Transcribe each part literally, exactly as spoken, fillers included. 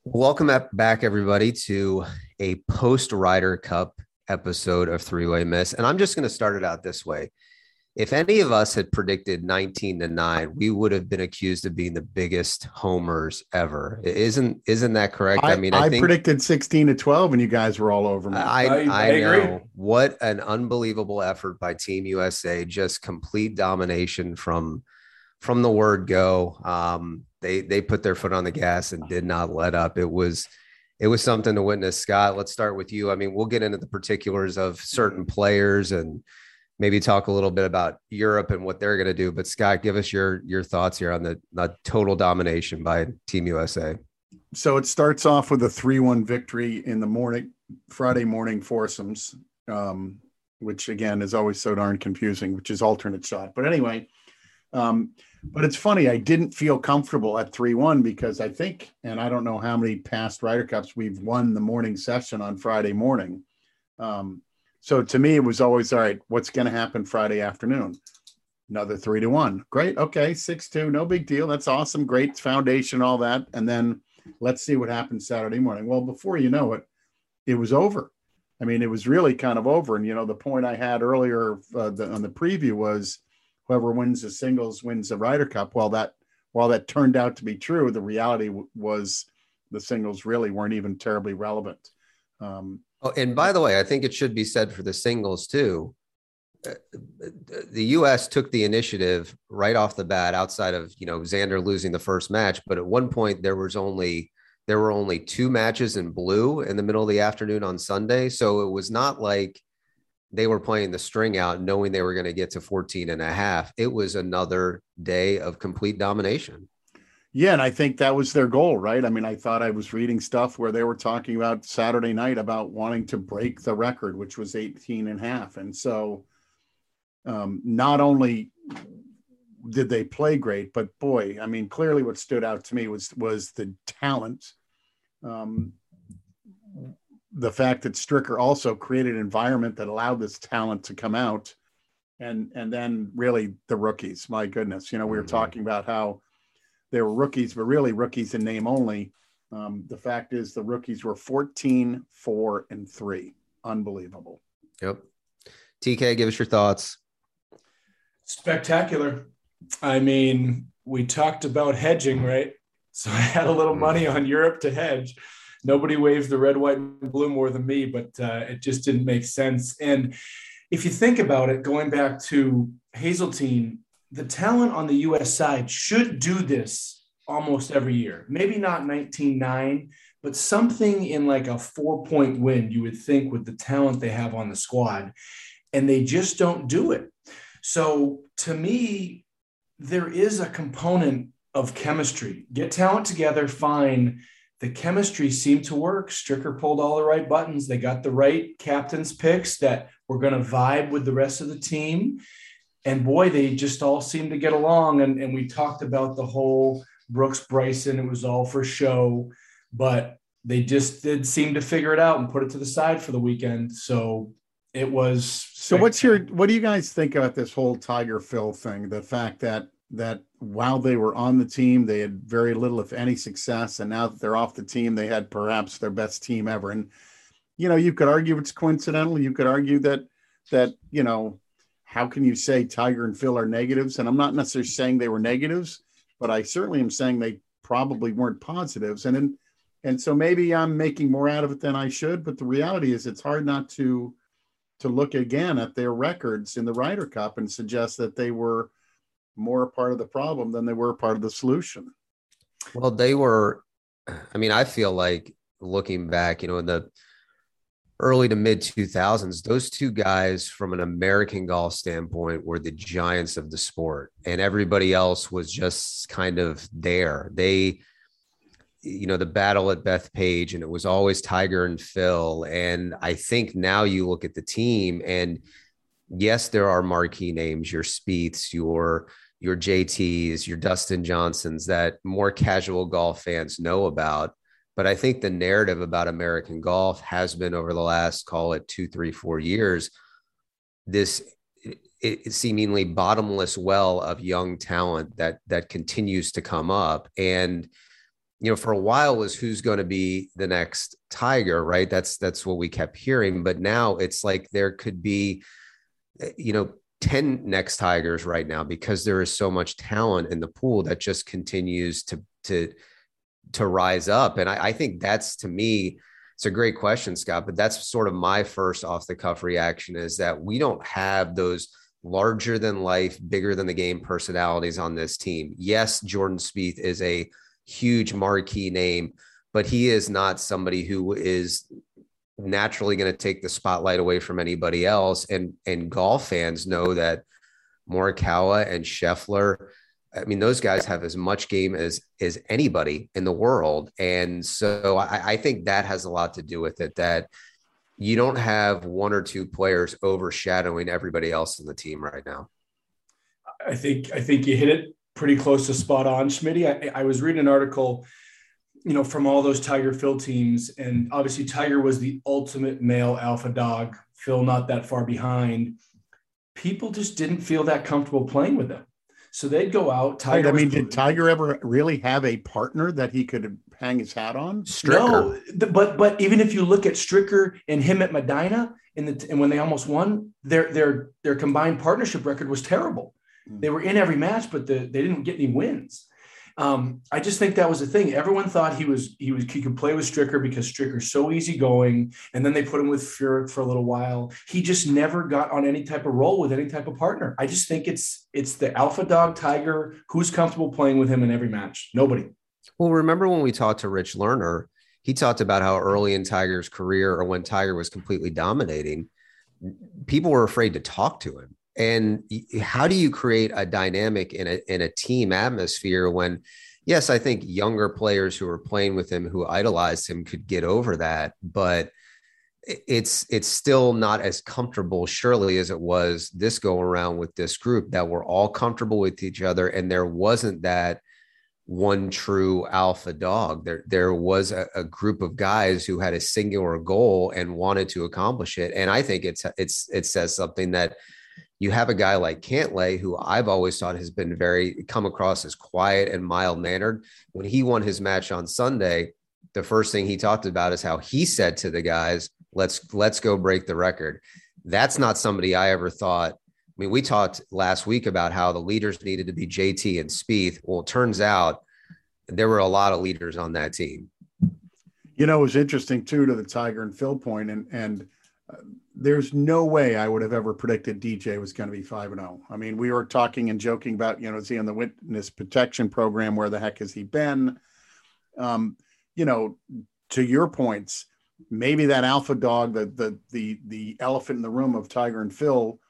Welcome ep- back, everybody, to a post Ryder Cup episode of Three Way Miss. And I'm just going to start it out this way. If any of us had predicted nineteen to nine, we would have been accused of being the biggest homers ever. Isn't isn't that correct? I I mean, I I think predicted sixteen to twelve, and you guys were all over me. I I, I I agree. know what an unbelievable effort by Team U S A, just complete domination from from the word go. Um, they they put their foot on the gas and did not let up. It was it was something to witness. Scott, let's start with you. I mean, we'll get into the particulars of certain players and maybe talk a little bit about Europe and what they're going to do. But Scott, give us your your thoughts here on the, the total domination by Team U S A. So it starts off with a three one victory in the morning, Friday morning foursomes, um, which again is always so darn confusing, which is alternate shot. But anyway, um, but it's funny. I didn't feel comfortable at three one because I think, and I don't know how many past Ryder Cups we've won the morning session on Friday morning. Um, so to me, it was always, all right, what's going to happen Friday afternoon? Another three to one. Great. Okay. Six, two, no big deal. That's awesome. Great foundation, all that. And then let's see what happens Saturday morning. Well, before you know it, it was over. I mean, it was really kind of over. And, you know, the point I had earlier uh, the, on the preview was whoever wins the singles wins the Ryder Cup. Well, that, while that turned out to be true, the reality w- was the singles really weren't even terribly relevant. Um, Oh, and by the way, I think it should be said for the singles too. Uh, The U S took the initiative right off the bat, outside of, you know, Xander losing the first match. But at one point, there was only there were only two matches in blue in the middle of the afternoon on Sunday. So it was not like they were playing the string out knowing they were going to get to fourteen and a half. It was another day of complete domination. Yeah, and I think that was their goal, right? I mean, I thought I was reading stuff where they were talking about Saturday night about wanting to break the record, which was eighteen and a half. And so um, not only did they play great, but boy, I mean, clearly what stood out to me was was the talent. Um, the fact that Stricker also created an environment that allowed this talent to come out. And, and then really the rookies, my goodness, you know, we were Mhm. talking about how they were rookies, but really rookies in name only. Um, the fact is the rookies were fourteen, four, and three. Unbelievable. Yep. T K, give us your thoughts. Spectacular. I mean, we talked about hedging, right? So I had a little money on Europe to hedge. Nobody waves the red, white, and blue more than me, but uh, it just didn't make sense. And if you think about it, going back to Hazeltine, the talent on the U S side should do this almost every year. Maybe not nineteen nine, but something in like a four-point win, you would think, with the talent they have on the squad. And they just don't do it. So to me, there is a component of chemistry. Get talent together, fine. The chemistry seemed to work. Stricker pulled all the right buttons. They got the right captain's picks that were going to vibe with the rest of the team. And boy, they just all seemed to get along. And, and we talked about the whole Brooks Bryson. It was all for show, but they just did seem to figure it out and put it to the side for the weekend. So it was. So what's your, what do you guys think about this whole Tiger Phil thing? The fact that, that while they were on the team, they had very little, if any, success. And now that they're off the team, they had perhaps their best team ever. And, you know, you could argue it's coincidental. You could argue that, that, you know, how can you say Tiger and Phil are negatives? And I'm not necessarily saying they were negatives, but I certainly am saying they probably weren't positives. And, in, and so maybe I'm making more out of it than I should, but the reality is it's hard not to, to look again at their records in the Ryder Cup and suggest that they were more a part of the problem than they were a part of the solution. Well, they were, I mean, I feel like looking back, you know, in the early to mid two thousands, those two guys from an American golf standpoint were the giants of the sport, and everybody else was just kind of there. They, you know, the battle at Bethpage, and it was always Tiger and Phil. And I think now you look at the team, and yes, there are marquee names, your Spieths, your your J Ts, your Dustin Johnsons that more casual golf fans know about. But I think the narrative about American golf has been, over the last, call it two, three, four years, this it, it seemingly bottomless well of young talent that that continues to come up. And you know, for a while was who's going to be the next Tiger, right? That's, that's what we kept hearing. But now it's like there could be, you know, ten next Tigers right now, because there is so much talent in the pool that just continues to, to, to rise up. And I, I think that's, to me, it's a great question, Scott, but that's sort of my first off the cuff reaction, is that we don't have those larger than life, bigger than the game personalities on this team. Yes, Jordan Spieth is a huge marquee name, but he is not somebody who is naturally going to take the spotlight away from anybody else. And, and golf fans know that Morikawa and Scheffler, I mean, those guys have as much game as, as anybody in the world. And so I, I think that has a lot to do with it, that you don't have one or two players overshadowing everybody else in the team right now. I think, I think you hit it pretty close to spot on, Schmitty. I, I was reading an article, you know, from all those Tiger Phil teams. And obviously Tiger was the ultimate male alpha dog, Phil not that far behind. People just didn't feel that comfortable playing with him. So they'd go out. Tiger Wait, I mean, did Tiger ever really have a partner that he could hang his hat on? Stricker. No, but but even if you look at Stricker and him at Medina, in the and when they almost won, their their their combined partnership record was terrible. Mm. They were in every match, but the, they didn't get any wins. Um, I just think that was the thing. Everyone thought he was he was he could play with Stricker because Stricker's so easygoing, and then they put him with Furyk for a little while. He just never got on any type of roll with any type of partner. I just think it's it's the alpha dog Tiger who's comfortable playing with him in every match. Nobody. Well, remember when we talked to Rich Lerner, he talked about how early in Tiger's career, or when Tiger was completely dominating, people were afraid to talk to him. And how do you create a dynamic in a, in a team atmosphere when, yes, I think younger players who are playing with him, who idolized him, could get over that, but it's, it's still not as comfortable, surely, as it was this go around with this group, that were all comfortable with each other. And there wasn't that one true alpha dog. There, there was a, a group of guys who had a singular goal and wanted to accomplish it. And I think it's, it's, it says something that, you have a guy like Cantlay, who I've always thought has been very come across as quiet and mild mannered. When he won his match on Sunday, the first thing he talked about is how he said to the guys, let's, let's go break the record. That's not somebody I ever thought. I mean, we talked last week about how the leaders needed to be J T and Spieth. Well, it turns out there were a lot of leaders on that team. You know, it was interesting too, to the Tiger and Phil point, and, and, uh, there's no way I would have ever predicted D J was going to be five and oh. I mean, we were talking and joking about, you know, is he on the witness protection program? Where the heck has he been? Um, you know, to your points, maybe that alpha dog, the, the, the, the elephant in the room of Tiger and Phil,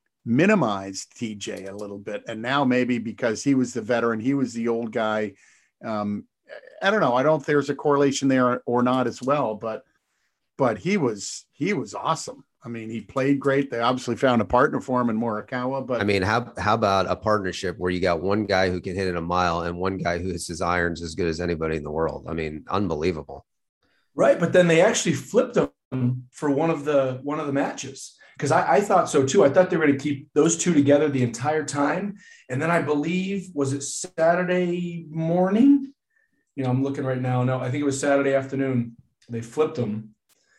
minimized T J a little bit. And now maybe because he was the veteran, he was the old guy. Um, I don't know. I don't think there's a correlation there or not as well, but, but he was, he was awesome. I mean, he played great. They obviously found a partner for him in Morikawa, but I mean, how, how about a partnership where you got one guy who can hit it a mile and one guy who hits his irons as good as anybody in the world? I mean, unbelievable. Right. But then they actually flipped him for one of the, one of the matches. Cause I, I thought so too. I thought they were going to keep those two together the entire time. And then I believe, was it Saturday morning? You know, I'm looking right now. No, I think it was Saturday afternoon. They flipped them.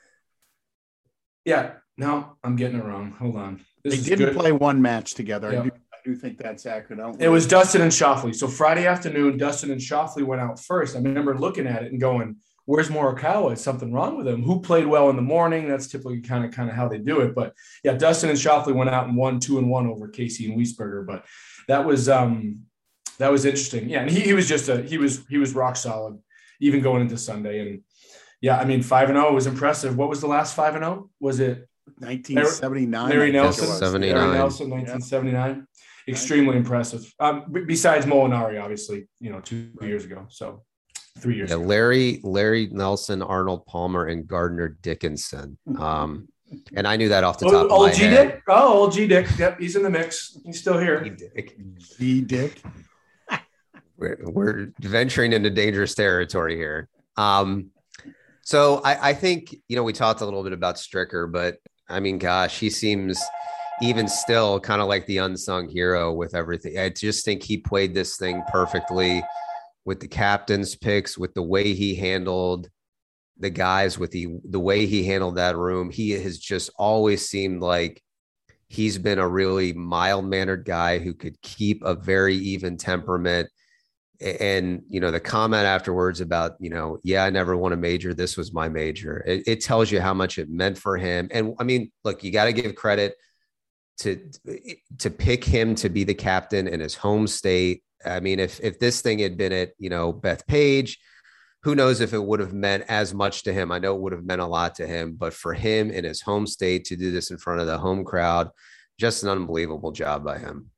Yeah. No, I'm getting it wrong. Hold on. This they is didn't good. play one match together. Yeah. I, do, I do think that's accurate. I don't It was Dustin and Schauffele. So Friday afternoon, Dustin and Schauffele went out first. I remember looking at it and going, where's Morikawa? Is something wrong with him? Who played well in the morning? That's typically kind of kind of how they do it. But yeah, Dustin and Schauffele went out and won two and one over Casey and Wiesberger. But that was um, that was interesting. Yeah, and he, he was just a he was he was rock solid, even going into Sunday. And yeah, I mean, five and zero was impressive. What was the last five and zero? Was it nineteen seventy-nine? Larry Nelson, seventy-nine. Larry Nelson, nineteen seventy-nine. Yeah. Extremely impressive. Um, besides Molinari, obviously, you know, two right. years ago. So. Three years yeah, ago. Larry, Larry Nelson, Arnold Palmer, and Gardner Dickinson. Um, and I knew that off the top oh, of old my G head. Dick? Oh, old G Dick. Yep, he's in the mix. He's still here. G-Dick. G-Dick. We're, we're venturing into dangerous territory here. Um, so I, I think, you know, we talked a little bit about Stricker, but I mean, gosh, he seems even still kind of like the unsung hero with everything. I just think he played this thing perfectly. with the captain's picks, with the way he handled the guys, with the the way he handled that room. He has just always seemed like he's been a really mild-mannered guy who could keep a very even temperament. And, you know, the comment afterwards about, you know, yeah, I never won a major. This was my major. It, it tells you how much it meant for him. And I mean, look, you got to give credit to, to pick him to be the captain in his home state. I mean, if, if this thing had been at, you know, Bethpage, who knows if it would have meant as much to him. I know it would have meant a lot to him, but for him in his home state to do this in front of the home crowd, just an unbelievable job by him.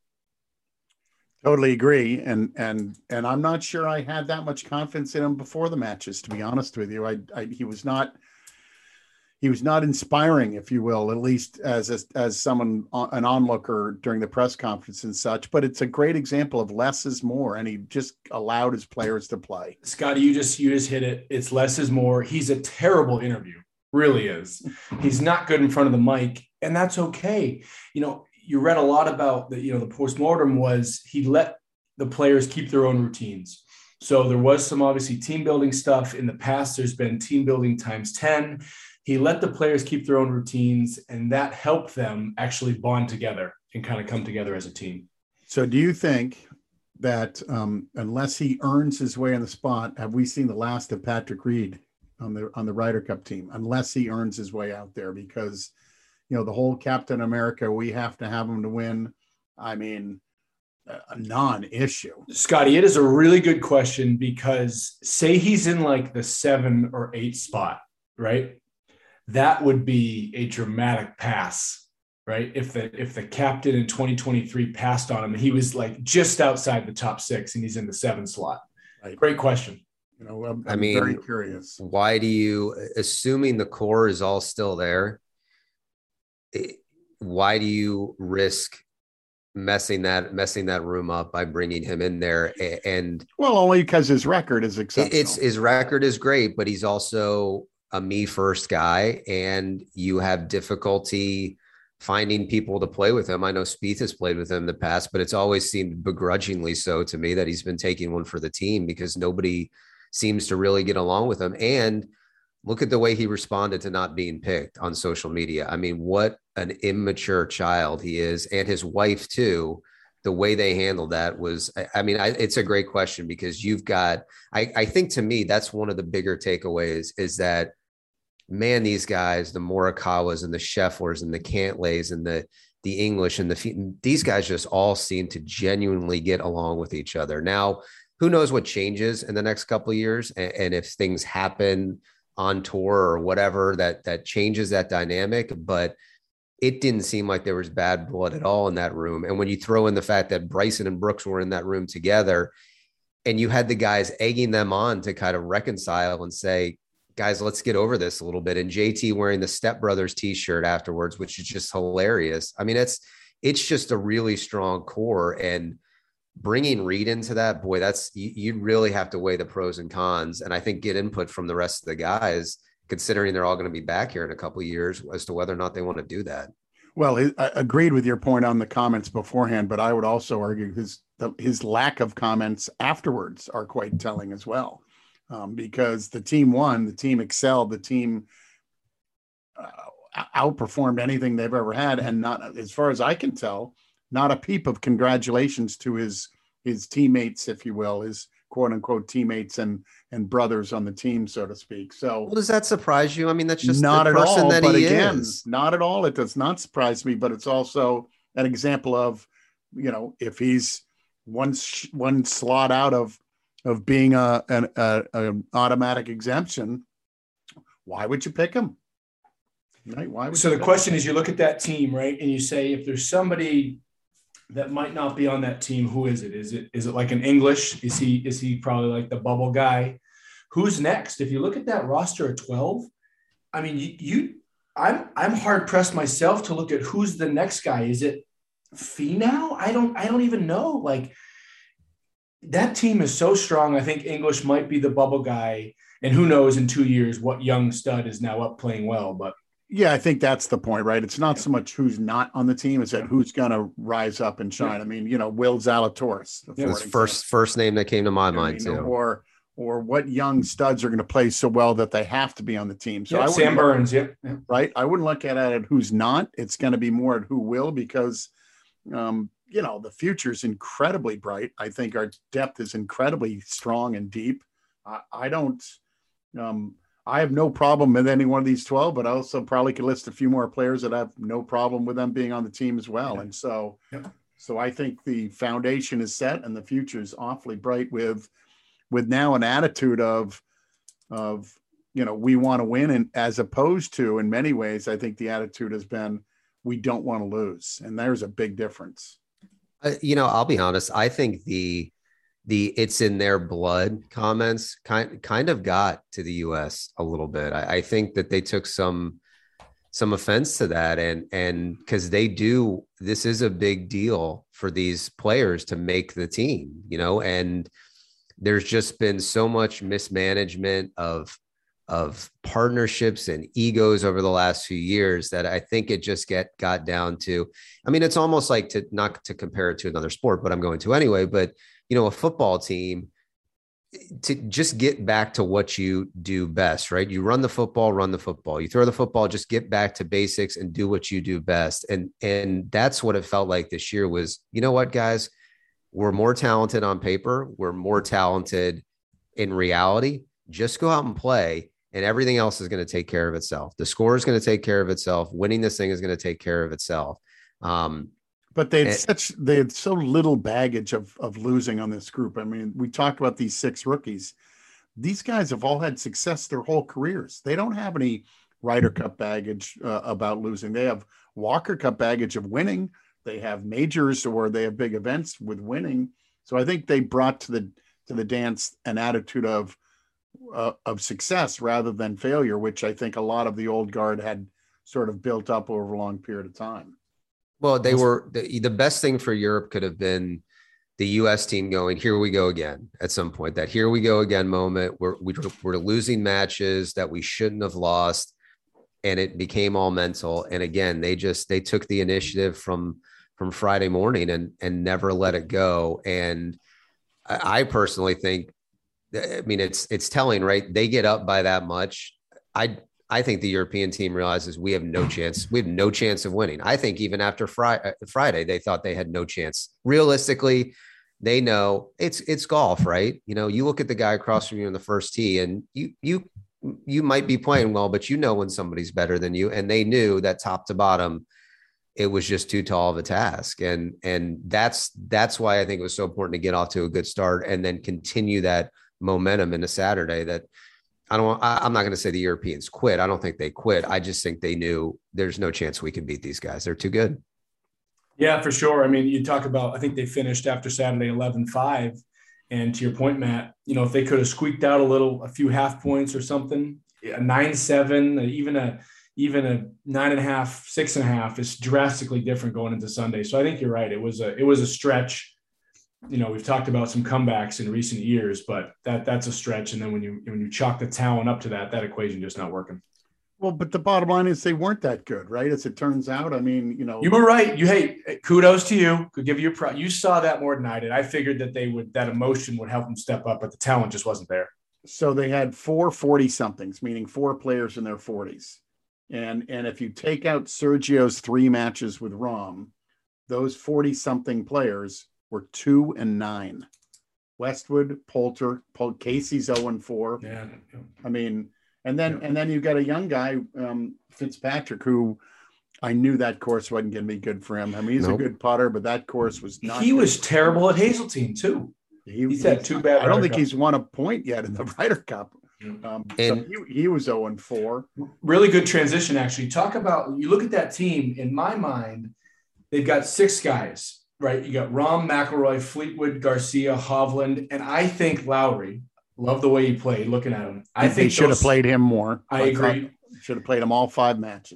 Totally agree. And, and, and I'm not sure I had that much confidence in him before the matches, to be honest with you. I, I he was not, he was not inspiring, if you will, at least as, as, as someone, an onlooker during the press conference and such, but it's a great example of less is more. And he just allowed his players to play. Scotty, you just, you just hit it. It's less is more. He's a terrible interview. Really is. He's not good in front of the mic, and that's okay. You know, you read a lot about the, you know, the postmortem was he let the players keep their own routines. So there was some obviously team building stuff in the past. There's been team building times ten. He let the players keep their own routines, and that helped them actually bond together and kind of come together as a team. So do you think that um, unless he earns his way in the spot, have we seen the last of Patrick Reed on the, on the Ryder Cup team, unless he earns his way out there? Because, you know, the whole Captain America, we have to have him to win. I mean, a non-issue. Scotty, it is a really good question, because say he's in like the seven or eight spot, right? That would be a dramatic pass, right? If the, if the captain in twenty twenty-three passed on him, he was like just outside the top six and he's in the seven slot. Right. Great question. You know, I'm, I'm I mean, very curious. Why do you, assuming the core is all still there, why do you risk messing that messing that room up by bringing him in there? And well, only because his record is exceptional. It's his record is great, but he's also a me first guy, and you have difficulty finding people to play with him. I know Spieth has played with him in the past, but it's always seemed begrudgingly so to me that he's been taking one for the team because nobody seems to really get along with him. And look at the way he responded to not being picked on social media. I mean, what an immature child he is, and his wife too. The way they handled that was, I mean, I, it's a great question, because you've got, I, I think to me, that's one of the bigger takeaways is that, man, these guys, the Morikawas and the Schefflers and the Cantlays and the, the English and the, these guys just all seem to genuinely get along with each other. Now, who knows what changes in the next couple of years, and, and if things happen on tour or whatever that that changes that dynamic, but it didn't seem like there was bad blood at all in that room. And when you throw in the fact that Bryson and Brooks were in that room together, and you had the guys egging them on to kind of reconcile and say, guys, let's get over this a little bit. And J T wearing the Step Brothers t-shirt afterwards, which is just hilarious. I mean, it's it's just a really strong core, and bringing Reed into that, boy, that's, you, you really have to weigh the pros and cons. And I think get input from the rest of the guys, considering they're all going to be back here in a couple of years, as to whether or not they want to do that. Well, I agreed with your point on the comments beforehand, but I would also argue his, his lack of comments afterwards are quite telling as well. Um, because the team won, the team excelled, the team uh, outperformed anything they've ever had. And not, as far as I can tell, not a peep of congratulations to his his teammates, if you will, his quote unquote teammates and and brothers on the team, so to speak. So, well, does that surprise you? I mean, that's just not the at person all. that But he again, is. not at all. It does not surprise me. But it's also an example of, you know, if he's one one slot out of of being a an a, a automatic exemption, why would you pick him? Right? Why would so you the question is, you look at that team, right, and you say, if there's somebody that might not be on that team, who is it? Is it is it like an English? Is he is he probably like the bubble guy? Who's next? If you look at that roster of twelve, I mean, you, you I'm I'm hard pressed myself to look at who's the next guy. Is it Finau? I don't I don't even know. Like, that team is so strong. I think English might be the bubble guy, and who knows in two years what young stud is now up playing well. But Yeah, I think that's the point, right? It's not so much who's not on the team; it's that who's going to rise up and shine. I mean, you know, Will Zalatoris, yeah, his first first name that came to my mind I mean, too, or or what young studs are going to play so well that they have to be on the team. So yeah, I Sam Burns, look, yeah, right. I wouldn't look at it who's not. It's going to be more at who will, because um, you know, the future is incredibly bright. I think our depth is incredibly strong and deep. I, I don't. Um, I have no problem with any one of these twelve, but I also probably could list a few more players that I have no problem with them being on the team as well. Yeah. And so, yeah. so I think the foundation is set and the future is awfully bright with, with now an attitude of, of, you know, we want to win. And as opposed to, in many ways, I think the attitude has been, we don't want to lose. And there's a big difference. Uh, you know, I'll be honest. I think the, the it's in their blood comments kind kind of got to the U S a little bit. I, I think that they took some some offense to that, and and because they do, this is a big deal for these players to make the team, you know, and there's just been so much mismanagement of of partnerships and egos over the last few years that I think it just get got down to. I mean, it's almost like, to not to compare it to another sport, but I'm going to anyway, but you know, a football team, to just get back to what you do best, right? You run the football, run the football, you throw the football, just get back to basics and do what you do best. And, and that's what it felt like this year was, you know what, guys, we're more talented on paper. We're more talented in reality. Just go out and play, and everything else is going to take care of itself. The score is going to take care of itself. Winning this thing is going to take care of itself. Um, But they had and, such they had so little baggage of of losing on this group. I mean, we talked about these six rookies. These guys have all had success their whole careers. They don't have any Ryder Cup baggage uh, about losing. They have Walker Cup baggage of winning. They have majors, or they have big events with winning. So I think they brought to the to the dance an attitude of uh, of success rather than failure, which I think a lot of the old guard had sort of built up over a long period of time. Well, they were the, the best thing for Europe could have been the U S team going, here we go again at some point, that here we go again moment where we, we're losing matches that we shouldn't have lost. And it became all mental. And again, they just, they took the initiative from, from Friday morning and, and never let it go. And I, I personally think, I mean, it's, it's telling, right? They get up by that much. I, I think the European team realizes we have no chance. We have no chance of winning. I think even after Friday, Friday, they thought they had no chance. Realistically, they know it's it's golf, right? You know, you look at the guy across from you in the first tee, and you you you might be playing well, but you know when somebody's better than you. And they knew that top to bottom, it was just too tall of a task. And and that's that's why I think it was so important to get off to a good start and then continue that momentum into Saturday. That I don't, I, I'm not going to say the Europeans quit. I don't think they quit. I just think they knew there's no chance we can beat these guys. They're too good. Yeah, for sure. I mean, you talk about, I think they finished after Saturday eleven five. And to your point, Matt, you know, if they could have squeaked out a little, a few half points or something, a nine seven, even a, even a nine and a half, six and a half is drastically different going into Sunday. So I think you're right. It was a, it was a stretch. You know, we've talked about some comebacks in recent years, but that that's a stretch. And then when you when you chalk the talent up to that, that equation just not working. Well, but the bottom line is they weren't that good, right? As it turns out. I mean, you know, you were right. You hey, kudos to you. Could give you a pro. You saw that more than I did. I figured that they would that emotion would help them step up, but the talent just wasn't there. So they had four forty somethings, meaning four players in their forties. And and if you take out Sergio's three matches with Rahm, those forty something players were two and nine. Westwood, Poulter, Paul, Casey's zero and four. Yeah. I mean, and then yeah. and then you've got a young guy, um, Fitzpatrick, who I knew that course wasn't going to be good for him. I mean, he's nope. a good putter, but that course was not. He good. was terrible at Hazeltine too. He, he's had two bad. I don't Ryder think Cup. he's won a point yet in the Ryder Cup. Um, and so he, he was zero and four. Really good transition, actually. Talk about, you look at that team. In my mind, they've got six guys. Right, you got Rahm, McIlroy, Fleetwood, Garcia, Hovland, and I think Lowry. Love the way he played. Looking at him, I think they should those, have played him more. I agree. Should have played him all five matches.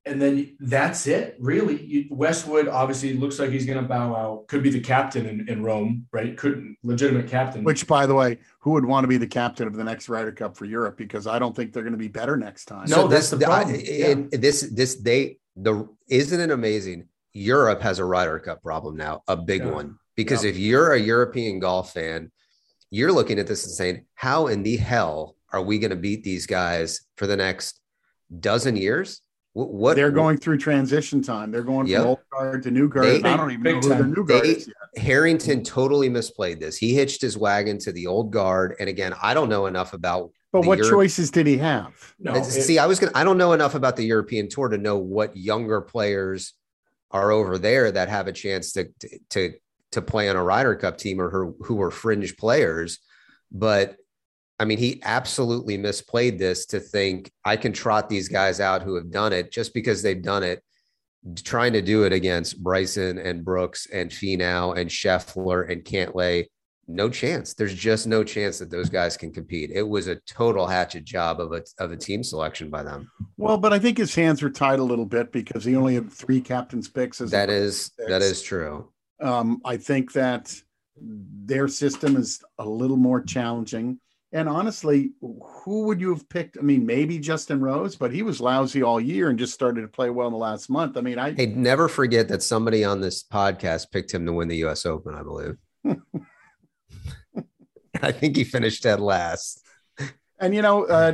and then that's it, really. You, Westwood obviously looks like he's going to bow out. Could be the captain in, in Rome, right? Could legitimate captain. Which, by the way, who would want to be the captain of the next Ryder Cup for Europe? Because I don't think they're going to be better next time. No, So that's this, the problem. I, Yeah. it- this, this, they, the, isn't it amazing? Europe has a Ryder Cup problem now, a big Yeah. one, because Yeah. if you're a European golf fan, you're looking at this and saying, how in the hell are we going to beat these guys for the next dozen years? What, what They're going through transition time. They're going Yep. from old guard to new guard. They- I don't even Big know who the time. new guard They- is yet. Harrington totally misplayed this. He hitched his wagon to the old guard. And again, I don't know enough about But the what Euro- choices did he have? No, Uh, it- See, I was going to, I don't know enough about the European tour to know what younger players are over there that have a chance to, to, to play on a Ryder Cup team or who, who are fringe players. But I mean, he absolutely misplayed this to think I can trot these guys out who have done it just because they've done it, trying to do it against Bryson and Brooks and Finau and Scheffler and Cantlay. No chance. There's just no chance that those guys can compete. It was a total hatchet job of a, of a team selection by them. Well, but I think his hands were tied a little bit because he only had three captain's picks. As That opposed is, to that six. is true. Um, I think that their system is a little more challenging. And honestly, who would you have picked? I mean, maybe Justin Rose, but he was lousy all year and just started to play well in the last month. I mean, I Hey, never forget that somebody on this podcast picked him to win the U S Open, I believe. I think he finished dead last. and you know, uh,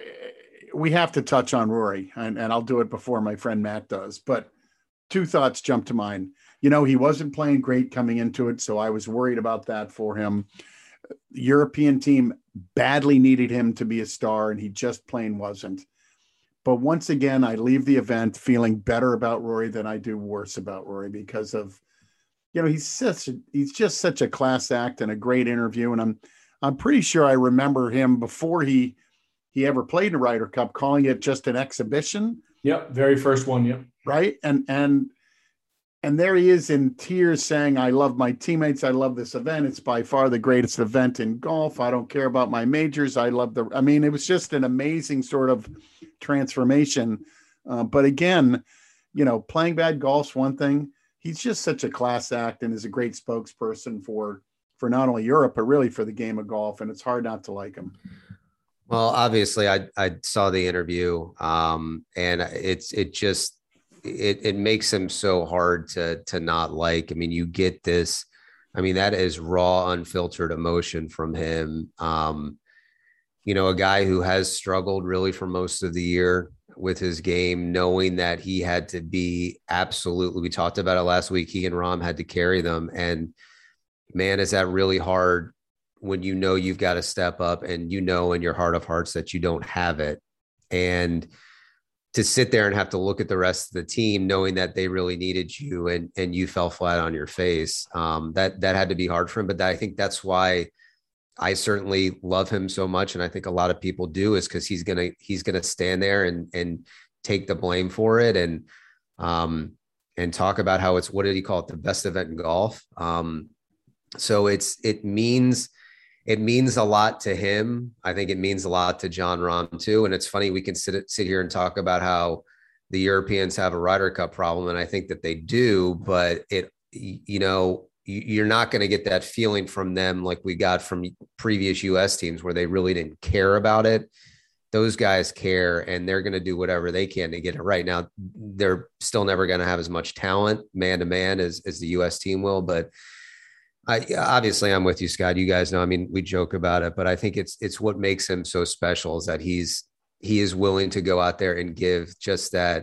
we have to touch on Rory, and, and I'll do it before my friend Matt does. But two thoughts jump to mind. You know, he wasn't playing great coming into it, so I was worried about that for him. The European team badly needed him to be a star, and he just plain wasn't. But once again, I leave the event feeling better about Rory than I do worse about Rory because of, you know, he's such a, he's just such a class act and a great interview. And I'm I'm pretty sure I remember him before he he ever played in a Ryder Cup calling it just an exhibition, Yep. Very first one. Yep. right? And and and there he is in tears saying, I love my teammates. I love this event. It's by far the greatest event in golf. I don't care about my majors. I love the, I mean, it was just an amazing sort of transformation. Uh, but again, you know, playing bad golf's one thing. He's just such a class act and is a great spokesperson for, for not only Europe, but really for the game of golf. And it's hard not to like him. Well, obviously I, I saw the interview um, and it's, it just, it, it makes him so hard to, to not like. I mean, you get this, I mean, that is raw, unfiltered emotion from him. Um, you know, a guy who has struggled really for most of the year with his game, knowing that he had to be absolutely, we talked about it last week. He and Rahm had to carry them. And man, is that really hard when you know you've got to step up and you know in your heart of hearts that you don't have it. And to sit there and have to look at the rest of the team, knowing that they really needed you and, and you fell flat on your face. Um, that, that had to be hard for him. But that, I think that's why I certainly love him so much. And I think a lot of people do, is because he's going to, he's going to stand there and, and take the blame for it. And, um, and talk about how it's, what did he call it? The best event in golf. Um, so it's, it means, it means a lot to him. I think it means a lot to Jon Rahm too. And it's funny, we can sit, sit here and talk about how the Europeans have a Ryder Cup problem. And I think that they do, but it, you know, you're not going to get that feeling from them like we got from previous U S teams where they really didn't care about it. Those guys care and they're going to do whatever they can to get it right. Now, they're still never going to have as much talent man to man as, as the U S team will, but I, obviously I'm with you, Scott. You guys know, I mean, we joke about it, but I think it's, it's what makes him so special is that he's, he is willing to go out there and give just that,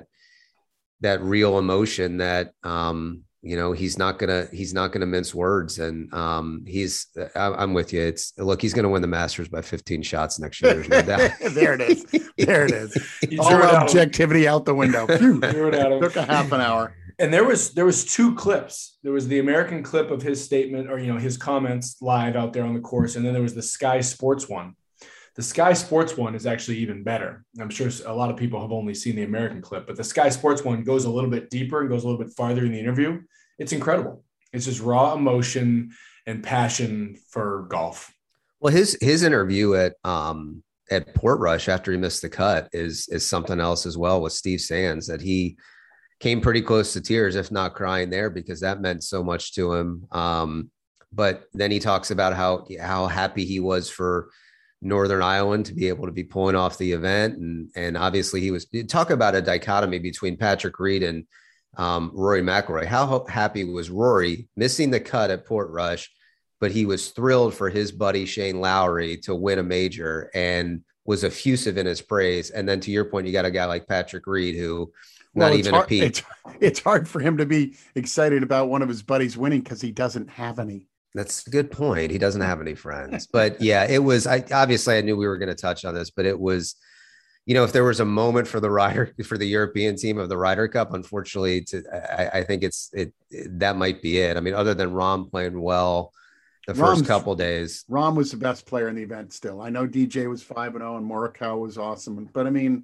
that real emotion that, um, you know, he's not gonna, he's not gonna mince words. And um, he's, I'm with you. It's look, he's gonna win the Masters by fifteen shots next year. There's no doubt. There it is. There it is. You All threw it out. objectivity out the window. Phew. Threw it at him. Took a half an hour. And there was there was two clips. There was the American clip of his statement, or you know, his comments live out there on the course, and then there was the Sky Sports one. The Sky Sports one is actually even better. I'm sure a lot of people have only seen the American clip, but the Sky Sports one goes a little bit deeper and goes a little bit farther in the interview. It's incredible. It's just raw emotion and passion for golf. Well, his his interview at um at Portrush after he missed the cut is is something else as well with Steve Sands, that he came pretty close to tears, if not crying there, because that meant so much to him. Um, but then he talks about how how happy he was for Northern Ireland to be able to be pulling off the event. And, and obviously he was, talk about a dichotomy between Patrick Reed and um, Rory McIlroy. How happy was Rory missing the cut at Portrush, but he was thrilled for his buddy Shane Lowry to win a major and was effusive in his praise. And then to your point, you got a guy like Patrick Reed who well, not even hard, a peak. It's, it's hard for him to be excited about one of his buddies winning because he doesn't have any. That's a good point. He doesn't have any friends, but yeah, it was, I obviously I knew we were going to touch on this, but it was, you know, if there was a moment for the Ryder, for the European team of the Ryder Cup, unfortunately to, I, I think it's, it, it, that might be it. I mean, other than Rahm playing well the first Rahm's, couple days. Rahm was the best player in the event still. I know D J was five and oh and Morikawa was awesome, but I mean,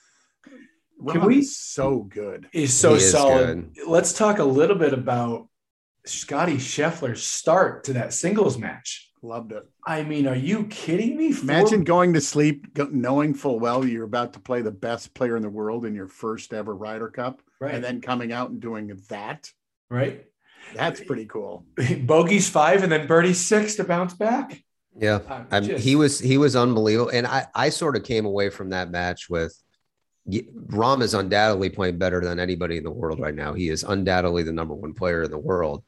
Rahm Can we, is so good. He's so he solid. Let's talk a little bit about Scotty Scheffler's start to that singles match. Loved it. I mean, are you kidding me? Imagine Four... going to sleep knowing full well you're about to play the best player in the world in your first ever Ryder Cup, right? And then coming out and doing that, right? That's pretty cool. Bogey's five and then birdie six to bounce back. Yeah, I mean, just... he was he was unbelievable, and I I sort of came away from that match with. Rahm is undoubtedly playing better than anybody in the world right now. He is undoubtedly the number one player in the world.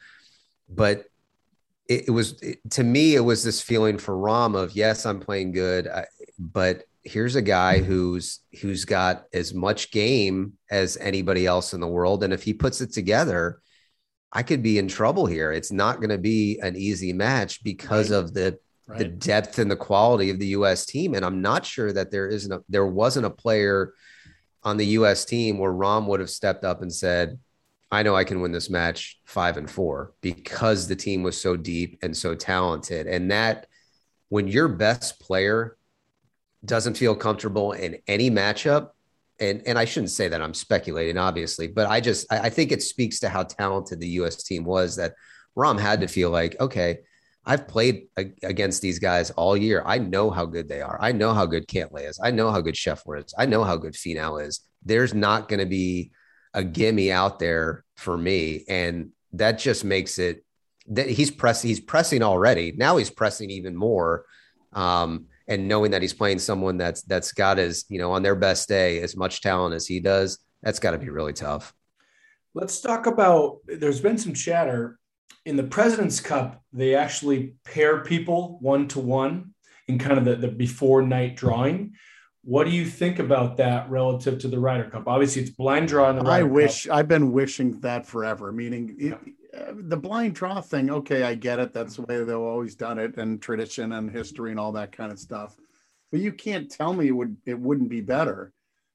But it, it was, it, to me, it was this feeling for Rahm of, yes, I'm playing good, I, but here's a guy who's who's got as much game as anybody else in the world. And if he puts it together, I could be in trouble here. It's not going to be an easy match because right. of the right. the depth and the quality of the U S team. And I'm not sure that there isn't a, there wasn't a player on the U S team where Rahm would have stepped up and said, I know I can win this match five and four, because the team was so deep and so talented. And that when your best player doesn't feel comfortable in any matchup, and, and I shouldn't say that I'm speculating, obviously, but I just, I, I think it speaks to how talented the U S team was, that Rahm had to feel like, okay, I've played against these guys all year. I know how good they are. I know how good Cantlay is. I know how good Scheffler is. I know how good Finau is. There's not going to be a gimme out there for me. And that just makes it that he's pressing, he's pressing already. Now he's pressing even more. Um, and knowing that he's playing someone that's, that's got his, you know, on their best day, as much talent as he does, that's got to be really tough. Let's talk about, there's been some chatter in the President's Cup. They actually pair people one to one in kind of the, the before night drawing. What do you think about that relative to the Ryder Cup? Obviously, it's blind draw in the Ryder I wish Cup. I've been wishing that forever. Meaning, it, uh, the blind draw thing. Okay, I get it. That's the way they've always done it, and tradition and history and all that kind of stuff. But you can't tell me it would it wouldn't be better.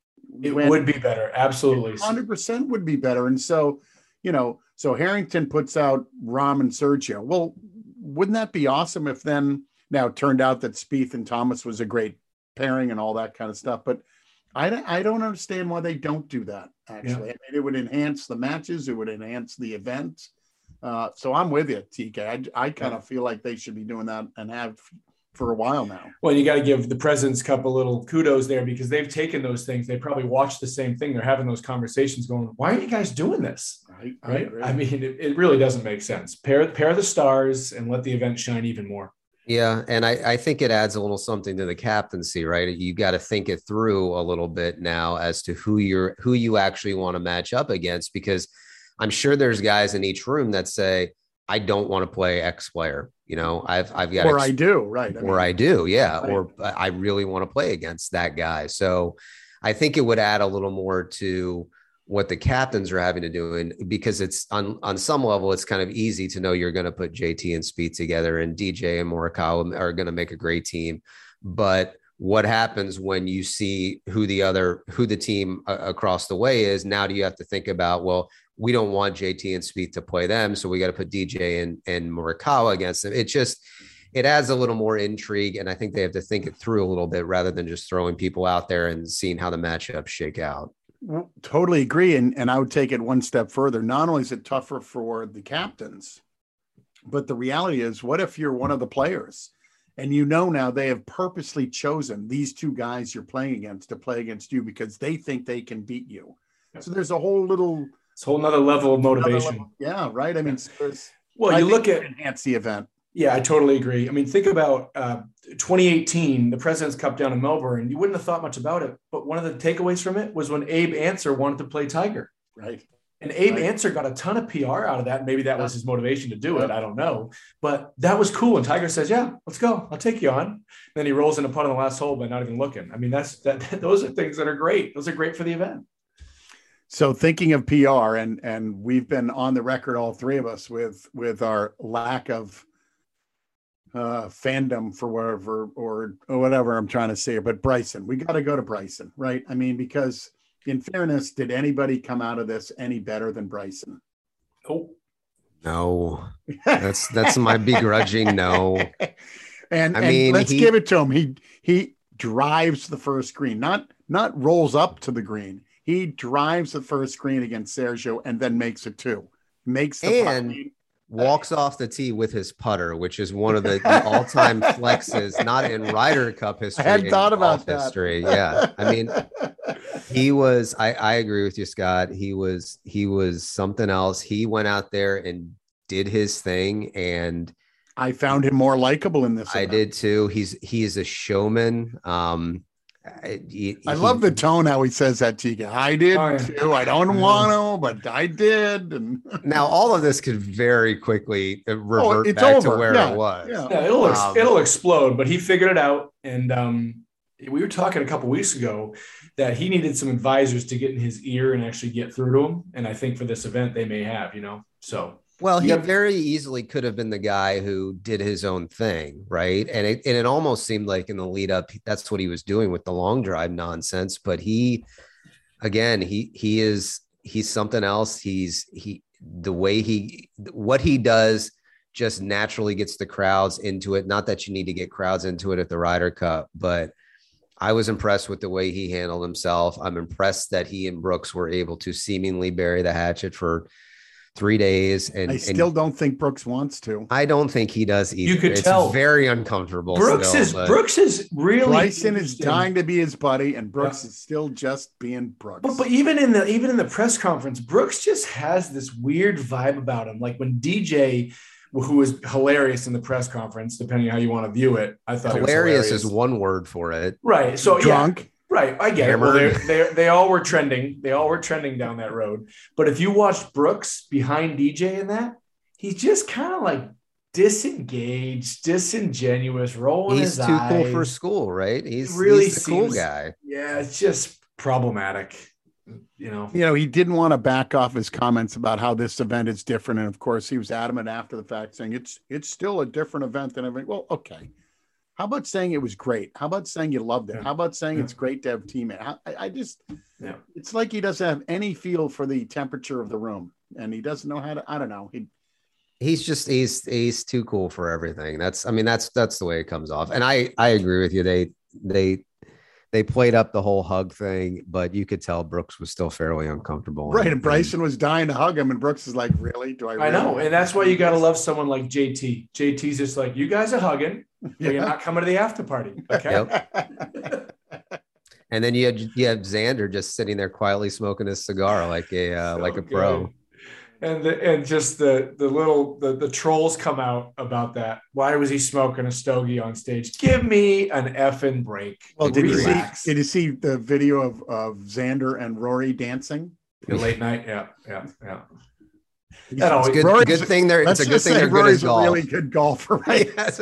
It would be better, absolutely. one hundred percent would be better. And so, you know, so Harrington puts out Rahm and Sergio. Well, wouldn't that be awesome if then now it turned out that Spieth and Thomas was a great pairing and all that kind of stuff. But I, I don't understand why they don't do that, actually. Yeah. I mean, it would enhance the matches. It would enhance the event. Uh, so I'm with you, T K. I, I kind of yeah. feel like they should be doing that and have for a while now. Well, you got to give the President's Cup a little kudos there, because they've taken those things. They probably watched the same thing. They're having those conversations going, why are you guys doing this? Right. Right. I, I mean, it, it really doesn't make sense. Pair, pair the stars and let the event shine even more. Yeah. And I, I think it adds a little something to the captaincy, right? You got to think it through a little bit now as to who you're, who you actually want to match up against, because I'm sure there's guys in each room that say, I don't want to play X player. You know, I've, I've got, or X, I do, right. I or mean, I do. Yeah. Right. Or I really want to play against that guy. So I think it would add a little more to what the captains are having to do. And because it's on, on some level, it's kind of easy to know you're going to put J T and Spieth together, and D J and Morikawa are going to make a great team. But what happens when you see who the other, who the team uh, across the way is? Now do you have to think about, well, we don't want J T and Spieth to play them, so we got to put D J and, and Morikawa against them. It just, it adds a little more intrigue. And I think they have to think it through a little bit rather than just throwing people out there and seeing how the matchups shake out. Well, totally agree. And, and I would take it one step further. Not only is it tougher for the captains, but the reality is, what if you're one of the players And you know now they have purposely chosen these two guys you're playing against to play against you because they think they can beat you. So there's a whole little it's a whole nother level of motivation. Level, yeah, right. I mean, there's, well, I you look at enhance the event. Yeah, I totally agree. I mean, think about uh, twenty eighteen, the President's Cup down in Melbourne. You wouldn't have thought much about it, but one of the takeaways from it was when Abe Answer wanted to play Tiger. Right. And Abe right. Answer got a ton of P R out of that. Maybe that was his motivation to do it. I don't know. But that was cool. And Tiger says, yeah, let's go. I'll take you on. And then he rolls in a putt on the last hole by not even looking. I mean, that's that. Those are things that are great. Those are great for the event. So thinking of P R, and and we've been on the record, all three of us, with with our lack of uh, fandom for whatever or, or whatever I'm trying to say. But Bryson, we got to go to Bryson, right? I mean, because in fairness, did anybody come out of this any better than Bryson? Oh, no, that's that's my begrudging no. And I and mean, let's he, give it to him. He he drives the first green, not not rolls up to the green. He drives the first green against Sergio and then makes it two. Makes the and putt. walks off the tee with his putter, which is one of the, the all-time flexes, not in Ryder Cup history. I hadn't thought about that. History. Yeah, I mean, he was. I, I agree with you, Scott. He was. He was something else. He went out there and did his thing, and I found him more likable in this. I event. did too. He's he is a showman. Um, he, I he, love the tone how he says that to you. I did oh, yeah. too. I don't want to, but I did. And now all of this could very quickly revert oh, it's back over. to where yeah, it was. Yeah. Yeah, it'll ex- Um, it'll explode. But he figured it out, and um, we were talking a couple weeks ago that he needed some advisors to get in his ear and actually get through to him. And I think for this event, they may have. You know, so. Well, he Yeah. very easily could have been the guy who did his own thing, right? And it, and it almost seemed like in the lead up, that's what he was doing with the long drive nonsense. But he, again, he he is he's something else. He's he the way he what he does just naturally gets the crowds into it. Not that you need to get crowds into it at the Ryder Cup, but I was impressed with the way he handled himself. I'm impressed that he and Brooks were able to seemingly bury the hatchet for three days. And I still and don't think Brooks wants to. I don't think he does either. You could it's tell. very uncomfortable. Brooks still, is but- Brooks is really Bryson is interesting. dying to be his buddy, and Brooks Yeah. is still just being Brooks. But, but even in the even in the press conference, Brooks just has this weird vibe about him. Like when D J, who was hilarious in the press conference, depending on how you want to view it, I thought hilarious, it was hilarious is one word for it. right. So yeah, drunk. right. I get it. Well, Hammered. they they they all were trending. They all were trending down that road. But if you watched Brooks behind D J in that, he's just kind of like disengaged, disingenuous, rolling He's his too eyes. cool for school, right? He's He really he's the cool seems- guy. Yeah, it's just problematic. You know. You know, he didn't want to back off his comments about how this event is different. And of course, he was adamant after the fact saying it's it's still a different event than everything. Well, okay. How about saying it was great? How about saying you loved it? Yeah. How about saying Yeah. it's great to have teammates? I, I just, Yeah. it's like he doesn't have any feel for the temperature of the room, and he doesn't know how to. I don't know. He, He's just he's he's too cool for everything. That's I mean that's that's the way it comes off. And I I agree with you. They they they played up the whole hug thing, but you could tell Brooks was still fairly uncomfortable. right, and Bryson was dying to hug him, and Brooks is like, "Really? Do I?" Really? I know, and that's why you got to love someone like J T. J T's just like, you guys are hugging, but you're not coming to the after party. Okay. Yep. And then you had you have Xander just sitting there quietly smoking his cigar like a uh, So like a good. pro. And the, and just the the little the, the trolls come out about that. Why was he smoking a stogie on stage? Give me an effing break. Well, did you see? Relax. Did you see the video of of Xander and Rory dancing? The late night? Yeah, yeah, yeah. He's- That always- It's good, Rory's- good thing they're Let's it's a good just thing say they're good Rory's as a golf. really good golfer, right? Yes.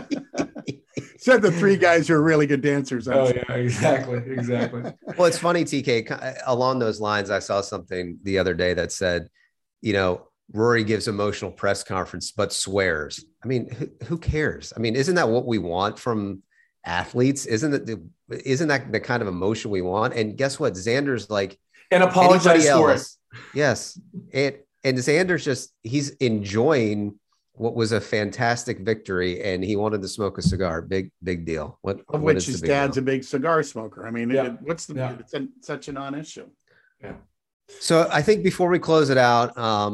Except the three guys who are really good dancers. Oh yeah, exactly, exactly. Well, it's funny, T K. Along those lines, I saw something the other day that said, you know, Rory gives emotional press conference, but swears. I mean, who, who cares? I mean, isn't that what we want from athletes? Isn't it? The, isn't that the kind of emotion we want? And guess what? Xander's like And apologize anybody for it. else. Yes, and and Xander's just he's enjoying what was a fantastic victory, and he wanted to smoke a cigar. Big big deal. What Of what which is the his big dad's deal? a big cigar smoker. I mean, Yeah. it, what's the? Yeah. It's a, such a non-issue. So I think before we close it out, um,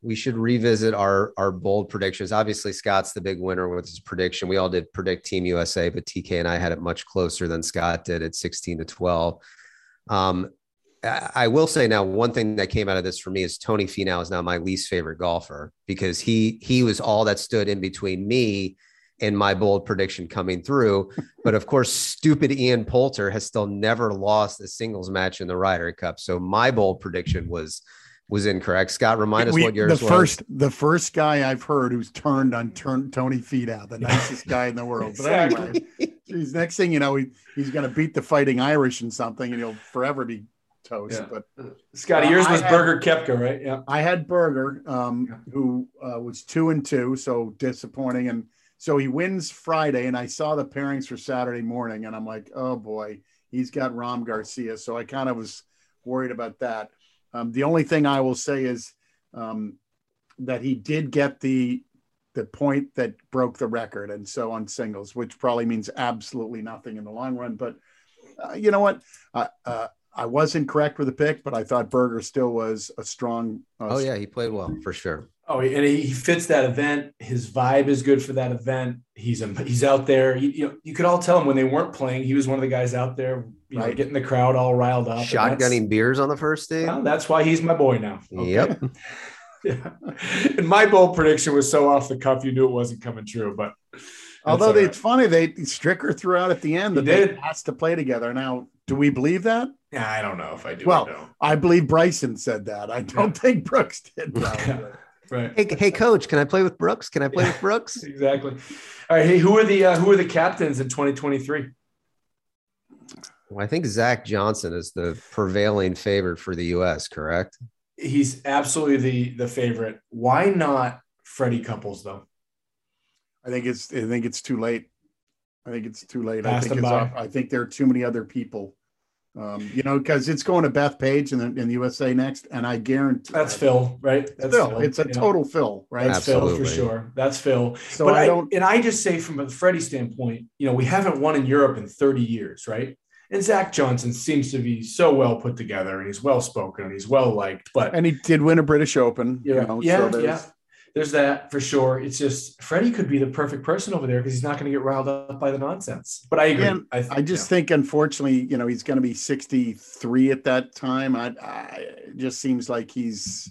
we should revisit our our bold predictions. Obviously, Scott's the big winner with his prediction. We all did predict Team U S A, but T K and I had it much closer than Scott did at sixteen to twelve. Um, I will say now, one thing that came out of this for me is Tony Finau is now my least favorite golfer because he he was all that stood in between me and my bold prediction coming through. But of course, stupid Ian Poulter has still never lost a singles match in the Ryder Cup. So my bold prediction was was incorrect. Scott, remind us we, what yours the was. First, the first guy I've heard who's turned on turn, Tony Finau, the nicest guy in the world. But anyway, geez, next thing you know, he, he's going to beat the Fighting Irish in something, and he'll forever be toast. Yeah. But Scotty, yours uh, was had, Berger Koepka, right? Yeah, I had Berger, um, yeah. who uh, was two and two, so disappointing. And so he wins Friday, and I saw the pairings for Saturday morning, and I'm like, oh boy, he's got Ram Garcia. So I kind of was worried about that. Um, the only thing I will say is um, that he did get the the point that broke the record, and so on singles, which probably means absolutely nothing in the long run. But uh, you know what? Uh, uh, I wasn't correct with the pick, but I thought Berger still was a strong. Uh, oh yeah, he played well for sure. Oh, and he fits that event. His vibe is good for that event. He's a, he's out there. You, you know, you could all tell him when they weren't playing, he was one of the guys out there, you know, right. getting the crowd all riled up. Shotgunning beers on the first day. Well, that's why he's my boy now. Okay. Yep. Yeah. And my bold prediction was so off the cuff, you knew it wasn't coming true. But although they, right. it's funny, they Stricker threw out at the end that they they has to play together. Now, do we believe that? Yeah, I don't know if I do. Well, or don't. I believe Bryson said that. I don't yeah. think Brooks did. Yeah. Right. Hey, hey, coach, can I play with Brooks? Can I play yeah, with Brooks? Exactly. All right. Hey, who are the uh, who are the captains in twenty twenty-three? Well, I think Zach Johnson is the prevailing favorite for the U S, correct? He's absolutely the the favorite. Why not Freddie Couples though? I think it's I think it's too late. I think it's too late. Passed I think it's off. I think there are too many other people. Um, you know, because it's going to Beth Page in the, in the U S A next, and I guarantee that's Phil, right? That's Phil. Phil. It's a you total know? Phil, right? That's Absolutely. Phil for sure. That's Phil. So but I I don't, and I just say from a Freddie standpoint, you know, we haven't won in Europe in thirty years, right? And Zach Johnson seems to be so well put together, and he's well spoken, and he's well liked. But and he did win a British Open. Yeah, you know, yeah, so yeah. There's that for sure. It's just Freddie could be the perfect person over there because he's not going to get riled up by the nonsense. But I agree. Again, I, th- I just yeah. think, unfortunately, you know, he's going to be sixty-three at that time. I, I it just seems like he's.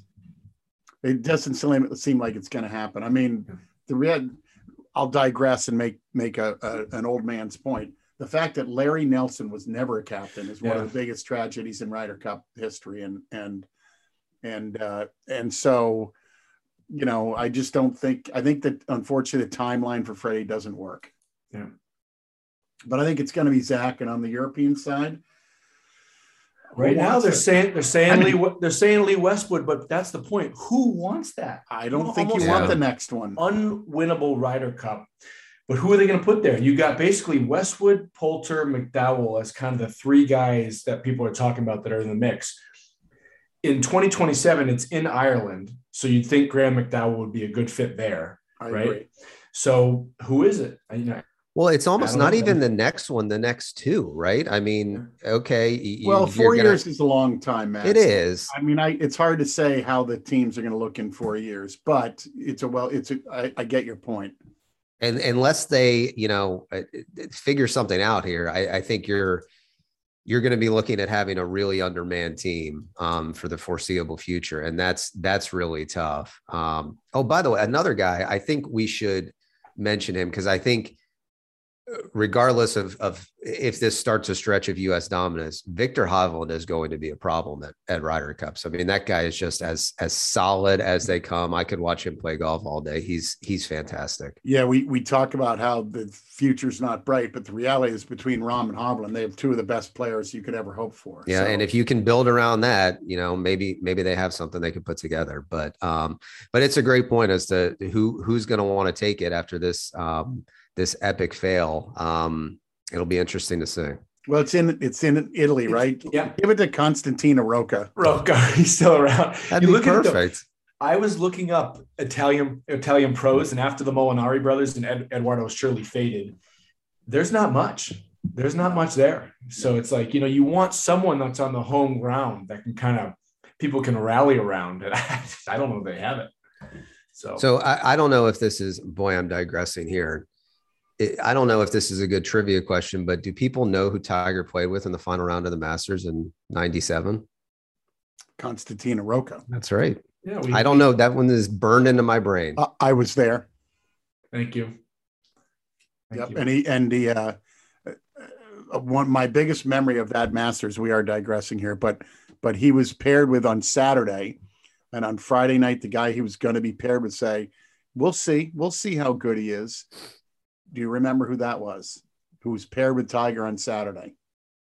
It doesn't seem, seem like it's going to happen. I mean, the red. I'll digress and make make a, a an old man's point. The fact that Larry Nelson was never a captain is one yeah. of the biggest tragedies in Ryder Cup history, and and and uh, and so. You know, I just don't think, I think that unfortunately the timeline for Freddie doesn't work. Yeah. But I think it's going to be Zach. And on the European side, right now they're it? saying, they're saying, I mean, Lee, they're saying Lee Westwood, but that's the point. Who wants that? I don't you think you want the next one. Unwinnable Ryder Cup. But who are they going to put there? You got basically Westwood, Poulter, McDowell as kind of the three guys that people are talking about that are in the mix. In twenty twenty-seven, it's in Ireland. So you'd think Graham McDowell would be a good fit there, I right? Agree. So who is it? You know, well, it's almost not even the next one, the next two, right? I mean, okay. You, well, four gonna, years is a long time, Matt. It is. I mean, I it's hard to say how the teams are going to look in four years, but it's a well, it's a, I, I get your point. And unless they, you know, figure something out here, I, I think you're you're going to be looking at having a really undermanned team um, for the foreseeable future. And that's, that's really tough. Um, oh, by the way, another guy, I think we should mention him because I think regardless of, of if this starts a stretch of U S dominance, Victor Hovland is going to be a problem at, at Ryder Cups. I mean, that guy is just as, as solid as they come. I could watch him play golf all day. He's, he's fantastic. Yeah. We, we talk about how the future's not bright, but the reality is between Rahm and Hovland, they have two of the best players you could ever hope for. Yeah. So. And if you can build around that, you know, maybe, maybe they have something they could put together, but, um, but it's a great point as to who, who's going to want to take it after this, um, this epic fail. Um, it'll be interesting to see. Well, it's in it's in Italy, right? Yeah. Give it to Constantino Rocca. Rocca, he's still around. That'd you be perfect. The, I was looking up Italian Italian pros, and after the Molinari brothers and Ed, Eduardo Shirley faded, there's not much. There's not much there. So it's like, you know, you want someone that's on the home ground that can kind of people can rally around. And I, I don't know if they have it. So, so I, I don't know if this is, boy, I'm digressing here. It, I don't know if this is a good trivia question, but do people know who Tiger played with in the final round of the Masters in ninety-seven? Constantino Rocca. That's right. yeah, we, I don't we, know. That one is burned into my brain. Uh, I was there. Thank you. Thank Yep. you. And he, and the, uh, uh, one, my biggest memory of that Masters, we are digressing here, but, but he was paired with on Saturday, and on Friday night, the guy he was going to be paired with say, we'll see, we'll see how good he is. Do you remember who that was? Who was paired with Tiger on Saturday?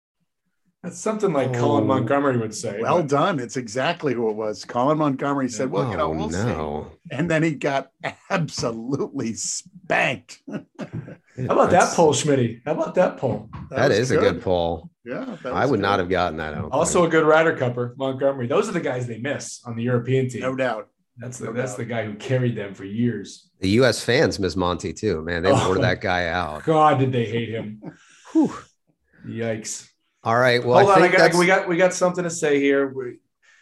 That's something like Oh. Colin Montgomery would say. Well but- done. It's exactly who it was. Colin Montgomery said, well, you know, Oh, we'll no. see. And then he got absolutely spanked. How about That's- that poll, Schmitty? How about that poll? That was is a good poll. Yeah. that I was would good. not have gotten that. I don't Also think. a good Ryder Cupper, Montgomery. Those are the guys they miss on the European team. No doubt. That's the no that's doubt. the guy who carried them for years. The U S fans miss Monty too, man. They Oh. wore that guy out. God, did they hate him? Whew. Yikes! All right. Well, Hold I on, I think got that's- we got we got something to say here. We,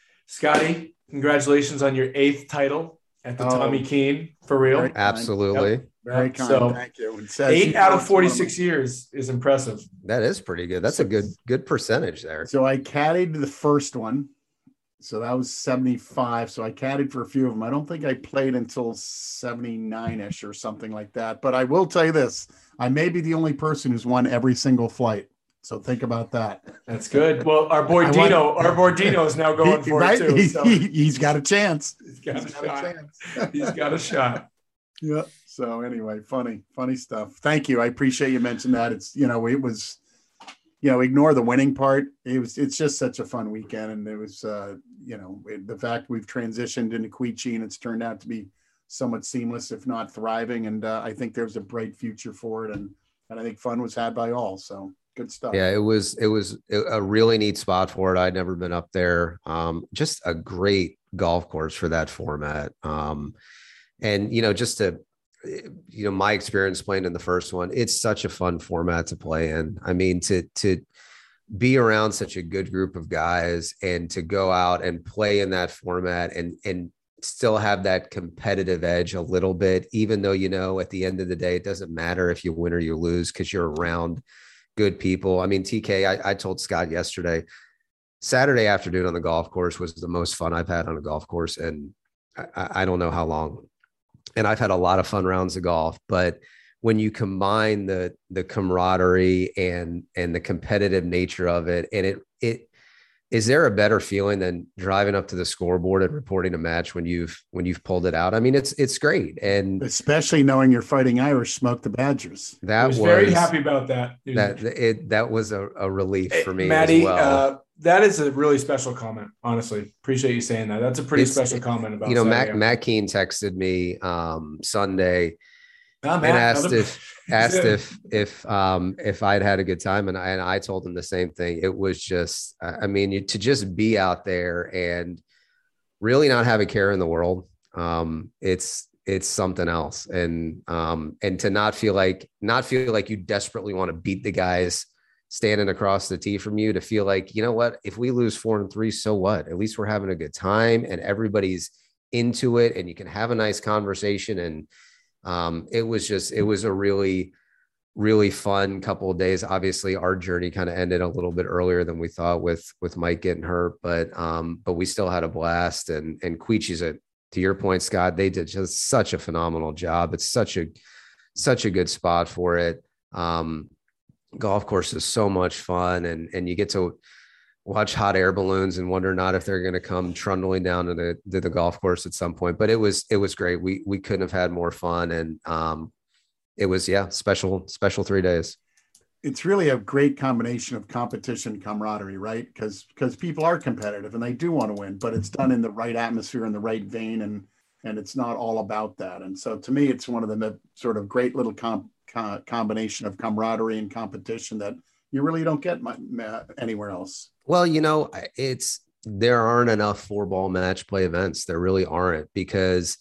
Scotty, congratulations on your eighth title at the Oh. Tommy Keene for real. Right. absolutely. Very Yep. kind. So, Thank you. It says Eight you out know of it's one my- forty-six years is impressive. That is pretty good. That's a good good percentage there. So I caddied the first one. So that was seventy-five. So I caddied for a few of them. I don't think I played until seventy-nine-ish or something like that. But I will tell you this. I may be the only person who's won every single flight. So think about that. That's good. Well, our boy I Dino, want- our boy Dino is now going He- for right? it too. He, So he, he's got a chance. he's got, He's a shot. chance. He's got a shot. Yeah. So anyway, funny, funny stuff. Thank you. I appreciate you mentioned that. It's, you know, it was, you know, ignore the winning part. It was, it's just such a fun weekend. And it was, uh, you know, it, the fact we've transitioned into Queechee and it's turned out to be somewhat seamless, if not thriving. And uh, I think there's a bright future for it. And, and I think fun was had by all. So good stuff. Yeah, it was it was a really neat spot for it. I'd never been up there. Um, just a great golf course for that format. Um, and you know, just to you know, my experience playing in the first one, it's such a fun format to play in. I mean, to to be around such a good group of guys and to go out and play in that format and and still have that competitive edge a little bit, even though, you know, at the end of the day, it doesn't matter if you win or you lose because you're around good people. I mean, T K, I, I told Scott yesterday, Saturday afternoon on the golf course was the most fun I've had on a golf course. And I, I don't know how long. And I've had a lot of fun rounds of golf, but when you combine the, the camaraderie and, and the competitive nature of it, and it, it, is there a better feeling than driving up to the scoreboard and reporting a match when you've, when you've pulled it out? I mean, it's, it's great. And Especially knowing you're fighting Irish smoke the Badgers. that I was, was, very happy about that. that it, that was a, a relief for me Maddie, as well. uh, that is a really special comment. Honestly, appreciate you saying that. That's a pretty It's- special comment about you know, Matt, Saturday. Matt Keene texted me um, Sunday Ah, and Matt, asked another- if asked if if um if I'd had a good time, and I and I told him the same thing. It was just, I mean, you, to just be out there and really not have a care in the world. Um, it's it's something else, and um and to not feel like not feel like you desperately want to beat the guys standing across the tee from you. To feel like, you know what, if we lose four and three, so what? At least we're having a good time, and everybody's into it, and you can have a nice conversation. And Um, it was just, it was a really, really fun couple of days. Obviously our journey kind of ended a little bit earlier than we thought with, with Mike getting hurt, but, um, but we still had a blast. And, and Queechee's, a, to your point, Scott, they did just such a phenomenal job. It's such a, such a good spot for it. Um, golf course is so much fun, and, and you get to watch hot air balloons and wonder not if they're going to come trundling down to the, to the golf course at some point. But it was, it was great. We, we couldn't have had more fun. And um, it was, yeah, special, special three days. It's really a great combination of competition, camaraderie, right? Because because people are competitive and they do want to win, but it's done in the right atmosphere, in the right vein, and and it's not all about that. And so to me, it's one of the sort of great little com- com- combination of camaraderie and competition that you really don't get my, ma- anywhere else. Well, you know, it's, there aren't enough four ball match play events. There really aren't, because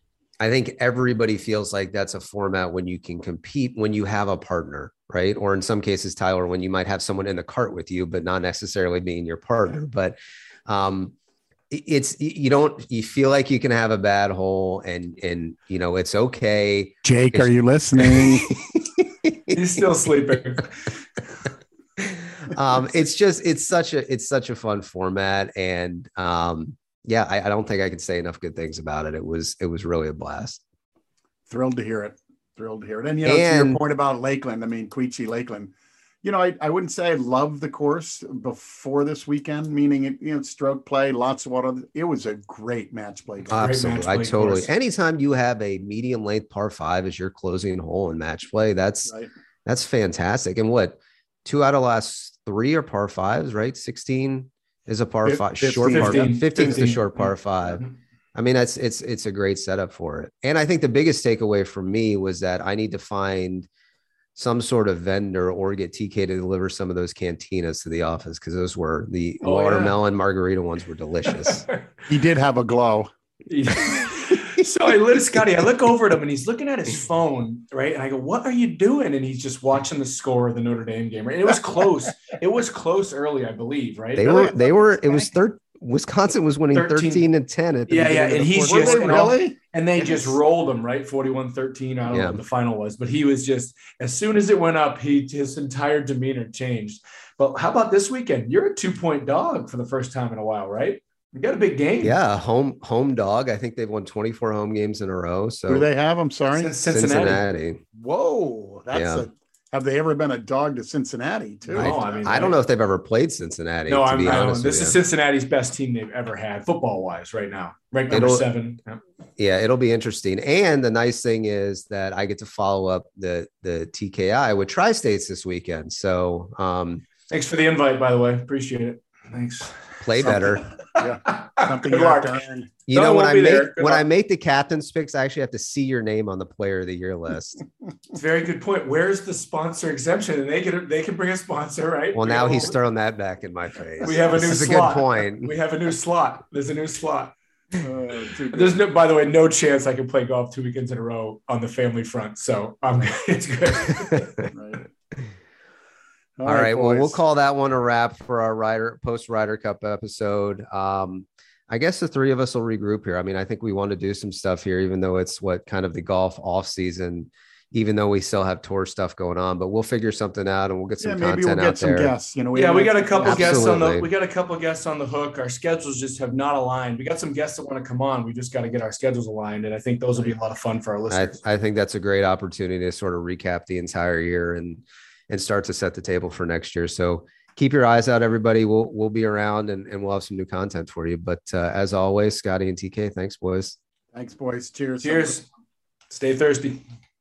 I think everybody feels like that's a format when you can compete, when you have a partner, right? Or in some cases, Tyler, when you might have someone in the cart with you, but not necessarily being your partner. But um, it's, you don't, you feel like you can have a bad hole and, and, you know, it's okay. Jake, it's, are you listening? He's still sleeping. um, it's just, it's such a, it's such a fun format. And um, yeah, I, I don't think I can say enough good things about it. It was, it was really a blast. Thrilled to hear it. Thrilled to hear it. And, you know, and, to your point about Lakeland, I mean, Queechee Lakeland, you know, I, I wouldn't say I love the course before this weekend, meaning it, you know, stroke play, lots of water. It was a great match play. Absolutely. Match play I totally, course. Anytime you have a medium length par five as your closing hole in match play, that's, right. that's fantastic. And what, two out of the last three are par fives, right? sixteen is a par five, short par, fifteen is the short par five. Mm-hmm. I mean, that's, it's, it's a great setup for it. And I think the biggest takeaway for me was that I need to find some sort of vendor or get T K to deliver some of those cantinas to the office. Cause those were the oh, watermelon yeah. margarita ones were delicious. He did have a glow. So I look, Scotty, I look over at him and he's looking at his phone, right? And I go, what are you doing? And he's just watching the score of the Notre Dame game. Right? And it was close. It was close early, I believe, right? They were, they were, it was third. Wisconsin was winning thirteen, thirteen and ten at the yeah, yeah, and he's just they really, and they just rolled them right, forty-one thirteen. I don't yeah. know what the final was, but he was just as soon as it went up, he his entire demeanor changed. But how about this weekend? You're a two point dog for the first time in a while, right? You got a big game. Yeah, home home dog. I think they've won twenty-four home games in a row. So who do they have? I'm sorry, Cincinnati. Cincinnati. Whoa, that's yeah. a. Have they ever been a dog to Cincinnati too? I, I mean, I don't know if they've ever played Cincinnati. No, to I'm be not. honest This with is you. Cincinnati's best team they've ever had, football wise, right now. Ranked number it'll, seven. Yeah. yeah, it'll be interesting. And the nice thing is that I get to follow up the the T K I with Tri-States this weekend. So um, thanks for the invite, by the way. Appreciate it. Thanks. Play better. Yeah, something you have to earn. You know, when I make when luck. I make the captain's picks, I actually have to see your name on the player of the year list. Very good point. Where's the sponsor exemption? And they can they can bring a sponsor, right? Well, now he's throwing that back in my face. We have a this new is slot. a good point. We have a new slot. There's a new slot. Uh, There's no, by the way, no chance I can play golf two weekends in a row on the family front. So I'm it's good. Right. All, All right, right well, we'll call that one a wrap for our Ryder post Ryder Cup episode. Um, I guess the three of us will regroup here. I mean, I think we want to do some stuff here, even though it's what kind of the golf off season, even though we still have tour stuff going on, but we'll figure something out and we'll get some yeah, maybe content we'll get out some there. Guests. You know, we yeah, we got a couple absolutely. guests on the we got a couple guests on the hook. Our schedules just have not aligned. We got some guests that want to come on. We just got to get our schedules aligned, and I think those will be a lot of fun for our listeners. I, I think that's a great opportunity to sort of recap the entire year and and start to set the table for next year. So keep your eyes out, everybody. We'll we'll be around and, and we'll have some new content for you. But uh, as always, Scotty and T K, thanks, boys. Thanks, boys. Cheers. Cheers. Stay thirsty.